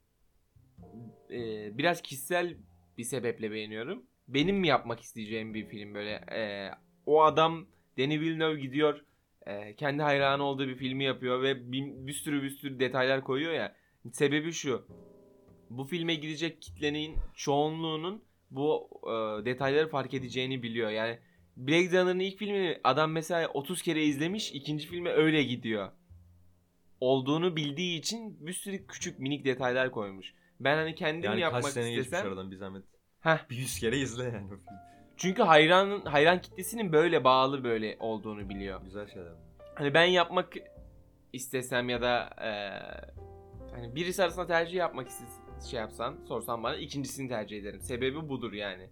biraz kişisel bir sebeple beğeniyorum. Benim mi yapmak isteyeceğim bir film böyle. O adam Denis Villeneuve gidiyor. Kendi hayranı olduğu bir filmi yapıyor ve bir sürü detaylar koyuyor ya. Sebebi şu. Bu filme gidecek kitlenin çoğunluğunun bu detayları fark edeceğini biliyor. Yani Blade Runner'ın ilk filmini adam mesela 30 kere izlemiş, ikinci filme öyle gidiyor. Olduğunu bildiği için bir sürü küçük minik detaylar koymuş. Ben hani kendim Yani yapmak kaç sene geçmiş istesem... aradan bir zahmet. Heh. Bir 100 kere izle yani o film. Çünkü hayran kitlesinin böyle bağlı böyle olduğunu biliyor. Güzel şeyler. Hani ben yapmak istesem ya da hani birisi arasında tercih yapmak şey yapsan, sorsan bana ikincisini tercih ederim. Sebebi budur yani.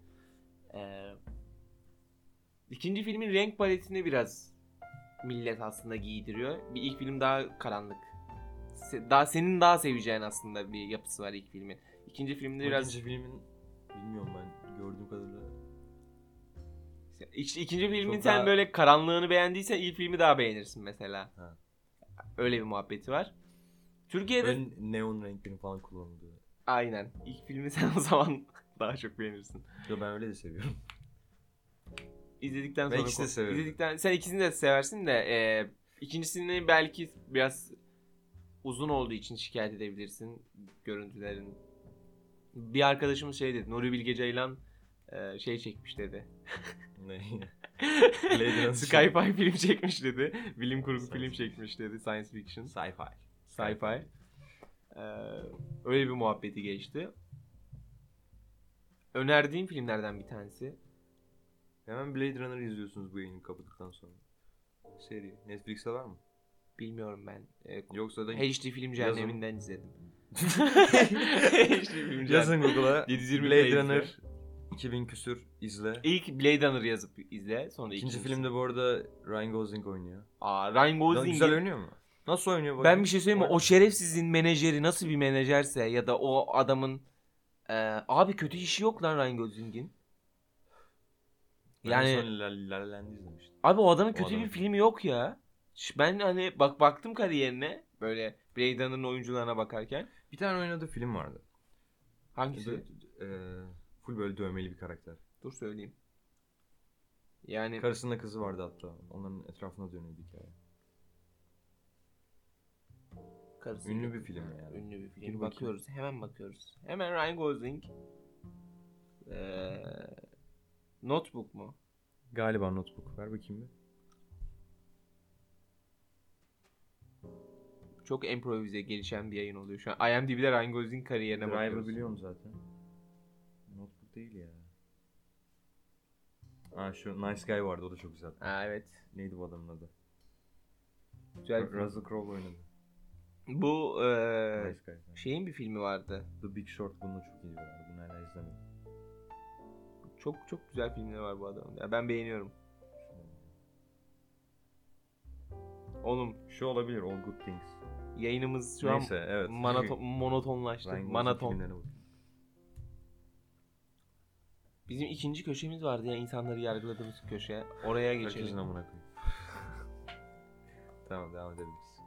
İkinci filmin renk paletini biraz millet aslında giydiriyor. Bir ilk film daha karanlık, daha senin daha seveceğin aslında bir yapısı var ilk filmin. İkinci filmde biraz İkinci filmin bilmiyorum ben gördüğüm kadarıyla. İkinci filmin Çok sen daha- böyle karanlığını beğendiysen ilk filmi daha beğenirsin mesela. Ha. Öyle bir muhabbeti var. Türkiye'de Böyle neon renklerin falan kullanıldığı. aynen. İlk filmi sen o zaman daha çok beğenirsin. Yo ben öyle de seviyorum. İzledikten Ben sonra ikisini de severim. sen ikisini de seversin de ikincisini belki biraz uzun olduğu için şikayet edebilirsin görüntülerin. Bir arkadaşımız şey dedi. Nuri Bilge Ceylan şey çekmiş dedi. Ne? Blade Runner. Sci-fi film çekmiş dedi. Bilim kurgu Science film fiction. çekmiş dedi. Science fiction. Sci-fi. Sci-fi. Öyle bir muhabbeti geçti. Önerdiğim filmlerden bir tanesi. Hemen Blade Runner izliyorsunuz bu yayını kapadıktan sonra. Seri. Netflix'te var mı? Bilmiyorum ben. Yoksa da HD Film Cehenneminden izledim. yazın Google'a 720 Blade izle. Runner 2000 küsür izle. İlk Blade Runner yazıp izle. Sonra İkinci ikincisi. filmde bu arada Ryan Gosling oynuyor. Ryan Gosling'in. Güzel oynuyor mu? Nasıl oynuyor? Ben bir şey söyleyeyim mi? O şerefsizin menajeri nasıl bir menajerse ya da o adamın abi kötü işi yok lan Ryan Gosling'in. Yani Yani La La Land'i izlemiştim. abi o adamın O kötü adamın. bir filmi yok ya. Ben hani baktım kariyerine böyle Blade Runner'ın oyuncularına bakarken. Bir tane oynadığı film vardı. Hangisi? Full böyle dövmeli bir karakter. Dur söyleyeyim. Yani Karısında kızı vardı hatta. Onların etrafına dönüyordu hikaye. karısı. Ünlü bir film yani. Ünlü bir film. Gir bakayım. Bakıyoruz. Hemen bakıyoruz. Hemen Ryan Gosling. Notebook mu? Galiba Notebook. Ver bakayım bir. Çok improvize gelişen bir yayın oluyor şu an. IMDb'de Ryan Gosling kariyerine Driver bakıyoruz. biliyorum zaten. Notebook değil ya. Şu Nice Guy vardı, o da çok güzel. Evet. Neydi bu adamın adı? Güzel bir film. Russell Crowe oynadı. Bu Nice Guy. şeyin bir filmi vardı. The Big Short, bunu çok iyi diyorlar. Bunu hala izlemedim. Çok çok güzel filmleri var bu adamın. Ya ben beğeniyorum. Oğlum Şu olabilir, All Good Things. yayınımız şu Neyse, evet. an monotonlaştı. Ryan Gosling Manaton. filmlerine bakayım. Bizim ikinci köşemiz vardı ya, insanları yargıladığımız köşe. Oraya Herkesin geçelim. amına koyayım. Tamam, devam edebiliriz.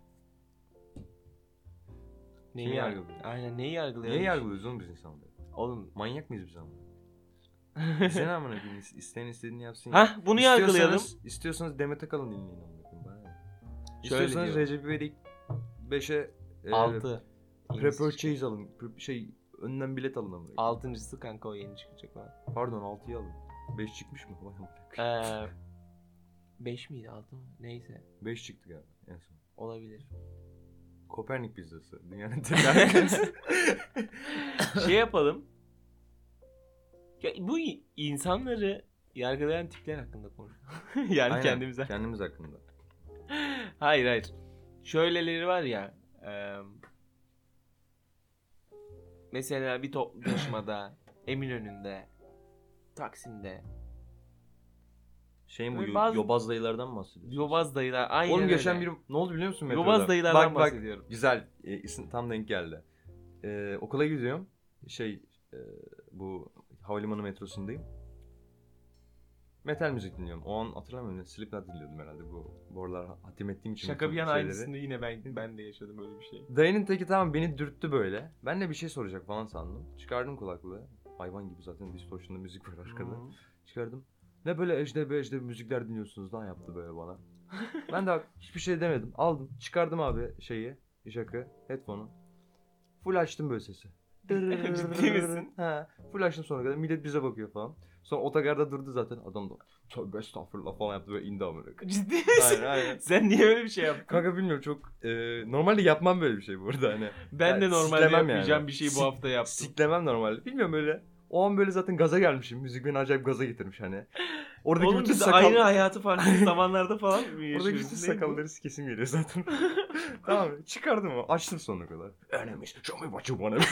Neyi Kimi yargılıyoruz? yargılıyoruz? Aynen neyi yargılıyoruz? Niye yargılıyoruz oğlum biz insanları? Oğlum. Manyak mıyız biz ama? Bize ne amına koyayım? İsteyen istediğini yapsın ya. Hah bunu yargılayalım. İstiyorsanız Demet Akalın dinleyin amına koyayım. Bana ne? Şöyle İstiyorsanız diyor. Recep İvedik 5'e 6. Pre-purchase alın. Önden bilet alın amına koyayım. Altıncısı kanka, o yeni çıkacak olan. Pardon, 6'yı alın. 5 çıkmış mı? Vay amına koyayım. 5 miydi 6 mı? Neyse. 5 çıktı galiba en son. Olabilir. Kopernik pizzası. Dünyanın tek harikası. Şey yapalım. Ya bu insanları yargılayan tipler hakkında konuşalım. Yani Aynen, kendimize. kendimiz hakkında. Hayır. Şöyleleri var ya. Mesela bir toplu taşımada, Eminönü'nde, Taksim'de. Şeyin bu Böyle bazı- yobaz dayılardan mı bahsediyorsun? Yobaz dayılar. Aynen Oğlum geçen öyle. biri ne oldu biliyor musun metroda? Yobaz dayılardan Bak bahsediyorum. güzel, isim tam denk geldi. Okula gidiyorum. Bu havalimanı metrosundayım. Metal müzik dinliyorum. O an hatırlamıyorum. Slipknot dinliyordum herhalde, bu aralar hatim ettiğim için. Şaka bir yana şeyleri. aynısını yine ben de yaşadım öyle bir şey. Dayının teki tamam beni dürttü böyle. Ben de bir şey soracak falan sandım. Çıkardım kulaklığı. Hayvan gibi zaten distortion'da müzik var arkada. Hı. Çıkardım. Ne böyle ejde müzikler dinliyorsunuz lan yaptı böyle bana. Ben de hiçbir şey demedim. Aldım. Çıkardım abi jack'ı, headphone'u. Full açtım böyle sesi. Ciddi misin? Ha, full açtım sonra kadar. Millet bize bakıyor falan. Sonra otogarda durdu zaten. Adam da tövbe estağfurullah falan yaptı, böyle indi amına. Ciddi misin? Aynen. Sen niye öyle bir şey yaptın? Kanka bilmiyorum, çok normalde yapmam böyle bir şey bu arada hani. Ben de Yani normalde siklemem yapmayacağım yani. bir şeyi bu hafta yaptım. Siklemem normalde. Bilmiyorum böyle. O an böyle zaten gaza gelmişim. Müzik beni acayip gaza getirmiş hani. Oradaki Oğlum bütün biz sakal... aynı hayatı farklı zamanlarda falan mı yaşıyoruz? Oradaki bütün Ne bu? sakalları kesim geliyor zaten. Tamam çıkardım o. Açtım sonuna kadar. Enemies. Show me what you wanna.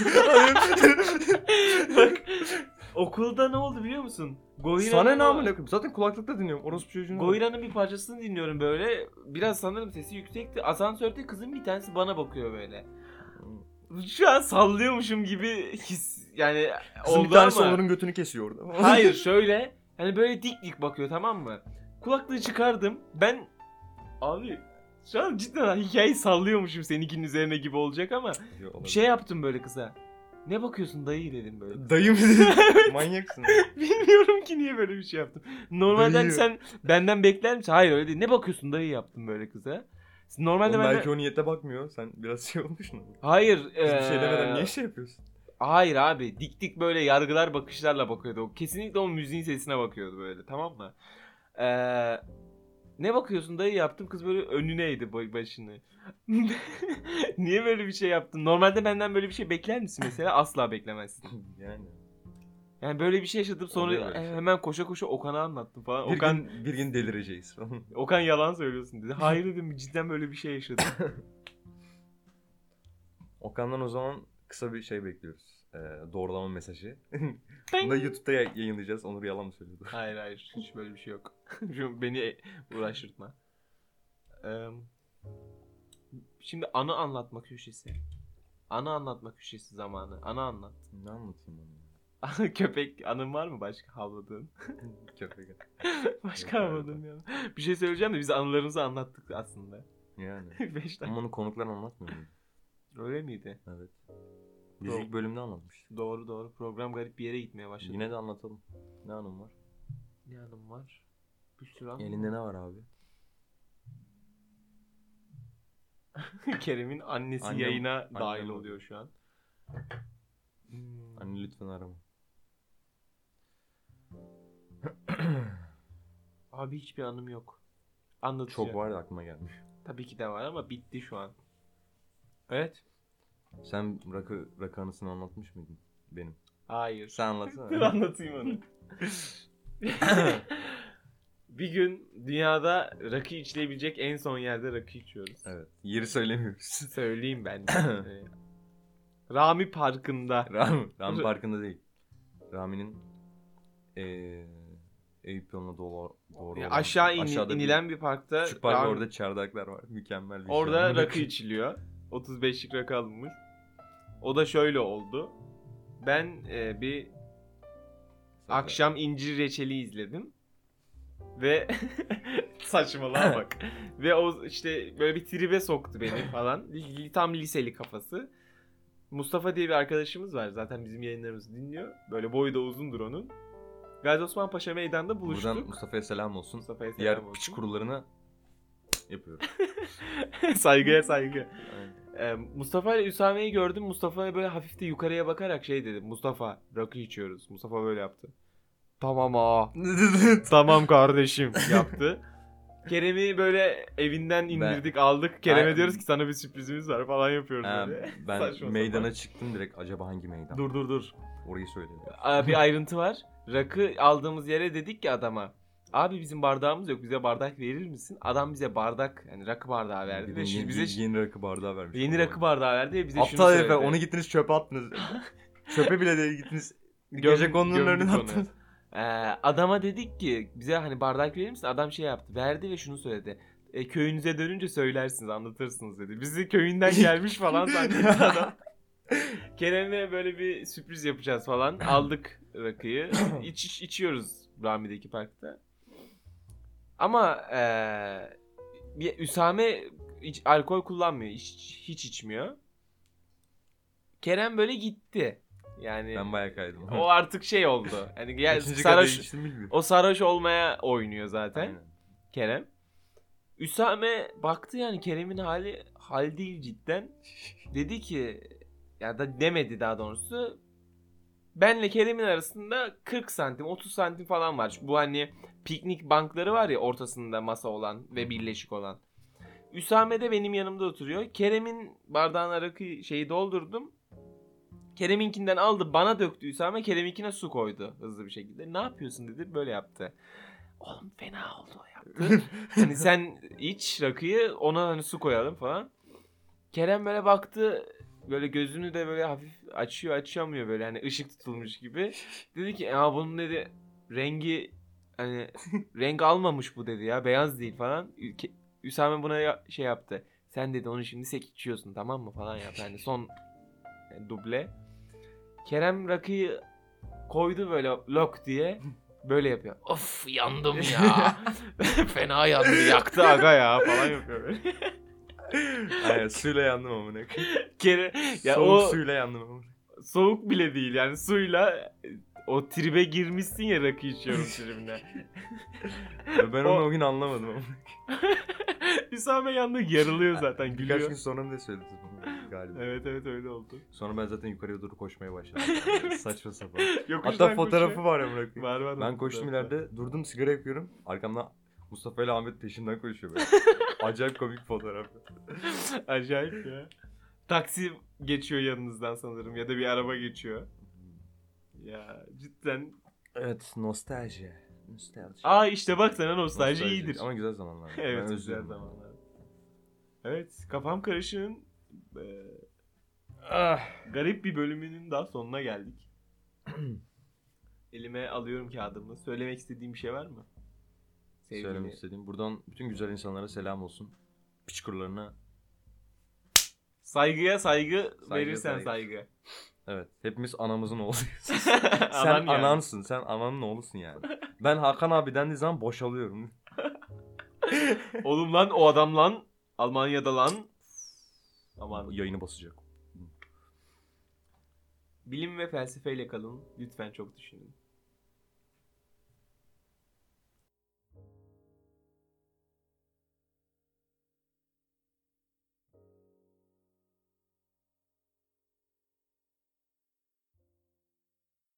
Bak okulda ne oldu biliyor musun? Sana ne amına koyayım? Zaten kulaklıkla dinliyorum. Orospu çocuğunu. Goyra'nın bir parçasını dinliyorum böyle. Biraz sanırım sesi yüksekti. Asansörde kızın bir tanesi bana bakıyor böyle. Şu an sallıyormuşum gibi his yani Kızın oldu bir tanesi ama. Onur'un götünü kesiyor orada. Hayır şöyle. Hani böyle dik dik bakıyor, tamam mı? Kulaklığı çıkardım. Ben abi şu an cidden hikayeyi sallıyormuşum seninkinin üzerine gibi olacak ama bir şey yaptım böyle kıza. Ne bakıyorsun dayı dedim böyle. Dayı mı dedin? Manyaksın. Bilmiyorum ki niye böyle bir şey yaptım. Normalde Dayı. sen benden bekler misin? Hayır öyle değil. Ne bakıyorsun dayı yaptım böyle kıza. Normalde Oğlum benden... belki o niyete bakmıyor. Sen biraz şey olmuş mu? Hayır. Kız bir şey demeden niye şey yapıyorsun? Hayır abi. Dik dik böyle yargılar bakışlarla bakıyordu. O kesinlikle o müziğin sesine bakıyordu böyle, tamam mı? Ne bakıyorsun dayı yaptım. Kız böyle önüne eğdi başını. Niye böyle bir şey yaptın? Normalde benden böyle bir şey bekler misin mesela? Asla beklemezsin. Yani böyle bir şey yaşadım sonra Oluyor böyle şey. hemen koşa koşa Okan'a anlattım falan. Bir gün delireceğiz falan. Okan yalan söylüyorsun dedi. Hayır dedim, cidden böyle bir şey yaşadım. Okan'dan o zaman kısa bir şey bekliyoruz. Doğrulama mesajı. Bunu da YouTube'da yayınlayacağız. Onur yalan mı söylüyordu? Hayır hiç böyle bir şey yok. Şu beni uğraştırma. Şimdi anı anlatma köşesi. Anı anlatma köşesi zamanı. Anı anlat. Ne anlatayım onu? Köpek anın var mı başka havladığın? Köpek. Başka Yok havladığın ya. Bir şey söyleyeceğim de biz anılarımızı anlattık aslında. Yani. 5 dakika. Ama onu konuklar anlatmıyor muydu? Öyle miydi? Evet. Biz ilk bölümde anlatmıştık. Doğru. Program garip bir yere gitmeye başladı. Yine de anlatalım. Ne anım var? Ne anım var? Bir sürü anım Elinde ne var abi? Kerem'in annesi Annem- yayına annem dahil var. oluyor şu an. Anne lütfen arama. Abi hiçbir anım yok. Anlatacağım. Çok var da aklıma gelmiş. Tabii ki de var ama bitti şu an. Evet. Sen rakı anısını anlatmış mıydın? Benim. Hayır. Sen anlatsana. Dur anlatayım onu. Bir gün dünyada rakı içilebilecek en son yerde rakı içiyoruz. Evet. Yeri söylemiyoruz. Söyleyeyim ben de. Rami Parkı'nda. Rami Parkı'nda değil. Rami'nin Eyüp yoluna doğru olan, Aşağı aşağıda inilen bir parkta. küçük park, Rami- orada çardaklar var. Mükemmel bir Orada şey. rakı içiliyor. 35'lik rakı alınmış. O da şöyle oldu. Ben bir akşam incir reçeli izledim. Ve saçmalığa bak. Ve o işte böyle bir tribe soktu beni falan. Tam liseli kafası. Mustafa diye bir arkadaşımız var. Zaten bizim yayınlarımızı dinliyor. Böyle boyu da uzundur onun. Gazi Osman Paşa Meydan'da buluştuk. Buradan Mustafa'ya selam olsun. Mustafa'ya selam Diğer olsun. piç kurularına yapıyorum. Saygıya saygı. Aynen. Mustafa ile Üsame'yi gördüm. Mustafa'ya böyle hafif de yukarıya bakarak şey dedi. Mustafa rakı içiyoruz. Mustafa böyle yaptı. Tamam ağa. Tamam kardeşim yaptı. Kerem'i böyle evinden indirdik aldık. Kerem'e Aynen. diyoruz ki sana bir sürprizimiz var falan yapıyoruz böyle. Ben Saçma meydana sapan. çıktım direkt. Acaba hangi meydan? Dur. Orayı söyle. Bir ayrıntı var. Rakı aldığımız yere dedik ki adama. Abi bizim bardağımız yok. Bize bardak verir misin? Adam bize bardak, yani rakı bardağı verdi. Ve bize yeni rakı bardağı vermiş. yeni rakı bardağı verdi ve bize şunu Aptal söyledi. herifler, onu gittiniz çöpe attınız. Çöpe bile değil, gittiniz. Gece Gömdük konunun önüne onu. attınız. Adama dedik ki bize hani bardak verir misin? Adam şey yaptı. Verdi ve şunu söyledi. Köyünüze dönünce söylersiniz, anlatırsınız dedi. Bizi köyünden gelmiş falan zannetti adam. Kerem'e böyle bir sürpriz yapacağız falan. Aldık rakıyı. içiyoruz Rami'deki parkta. Ama bir Üsame hiç alkol kullanmıyor. Hiç içmiyor. Kerem böyle gitti. Yani Ben bayağı kaydım. o artık şey oldu. Hani Kaçıncı kadeh sarhoş, içtim bilmiyorum. o sarhoş olmaya oynuyor zaten. Aynen. Kerem. Üsame baktı yani Kerem'in hal değil cidden. Dedi ki ya da demedi daha doğrusu. Benle Kerem'in arasında 40 santim 30 santim falan var. Bu hani piknik bankları var ya ortasında masa olan ve birleşik olan. Üsame de benim yanımda oturuyor. Kerem'in bardağına rakı şeyi doldurdum. Kerem'inkinden aldı bana döktü Üsame. Kerem'inkine su koydu hızlı bir şekilde. Ne yapıyorsun dedi, böyle yaptı. Oğlum fena oldu o yaptı. Hani sen iç rakıyı, ona hani su koyalım falan. Kerem böyle baktı, böyle gözünü de böyle hafif açıyor açamıyor, böyle hani ışık tutulmuş gibi. Dedi ki ya bunun dedi rengi hani renk almamış bu dedi ya, beyaz değil falan. Üsame buna şey yaptı. Sen dedi onu şimdi sek içiyorsun tamam mı falan yaptı. Hani son duble. Kerem rakıyı koydu böyle lok diye. Böyle yapıyor. Of yandım ya. Fena yandı, yaktı aga ya falan yapıyor böyle. Aynen suyla yandım amına koyayım. Ya Soğuk o suyla yandım amına. soğuk bile değil yani, suyla o tribe girmişsin ya, rakı içiyorum tribine. Ben onu o gün anlamadım ama. Hüsame yandı, yarılıyor zaten, Birkaç gülüyor. gün sonra ne söyledin bunu galiba. Evet öyle oldu. Sonra ben zaten yukarıya doğru koşmaya başladım. Saçma sapan. Yokuştan Hatta fotoğrafı koşuyor. var amına koyayım. Var Ben koştum fotoğrafı. ileride, durdum sigara yakıyorum. Arkamdan Mustafa ile Ahmet peşimden koşuyor böyle. Acayip komik fotoğraf. Acayip ya. Taksi geçiyor yanınızdan sanırım, ya da bir araba geçiyor. Ya cidden. Evet, nostalji. Aa işte bak, sana nostalji iyidir. Ama güzel zamanlar. Evet Ben güzel özlüyorum. zamanlar. Evet, Kafam Karışık'ın Ah. garip bir bölümünün daha sonuna geldik. Elime alıyorum kağıdımı. Söylemek istediğim bir şey var mı? Söylemek istediğim. Buradan bütün güzel insanlara selam olsun. Piçkurlarına. Saygıya saygı, Saygı, verirsen saygı. saygı. Evet. Hepimiz anamızın oğluyuz. Anan Sen yani. anansın. Sen ananın oğlusun yani. Ben Hakan abi dendiği zaman boşalıyorum. Oğlum lan, o adam lan. Almanya'da lan. Aman. Yayını basacak. Bilim ve felsefeyle kalın. Lütfen çok düşünün.